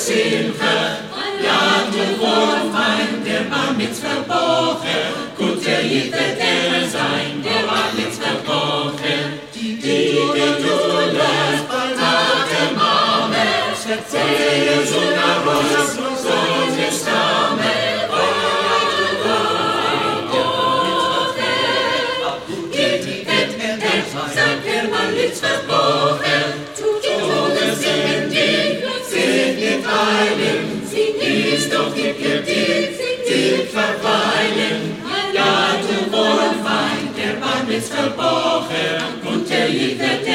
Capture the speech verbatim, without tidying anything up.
Simche, ja, du Wohlfeind, der Bar Mitzvah Bocher, guter Jid wird er sein, der Bar Mitzvah Bocher, die Geduldes, Tate Mames, verzeihe so nach uns, so ist Amen. Sag der Mann Mitzvah Bocher, tut Todes in dich, segnet einen, sie ist doch die Kritik, die verweilen. Ja, du Wohlfeind, der Mann Mitzvah Bocher, und der Jid wird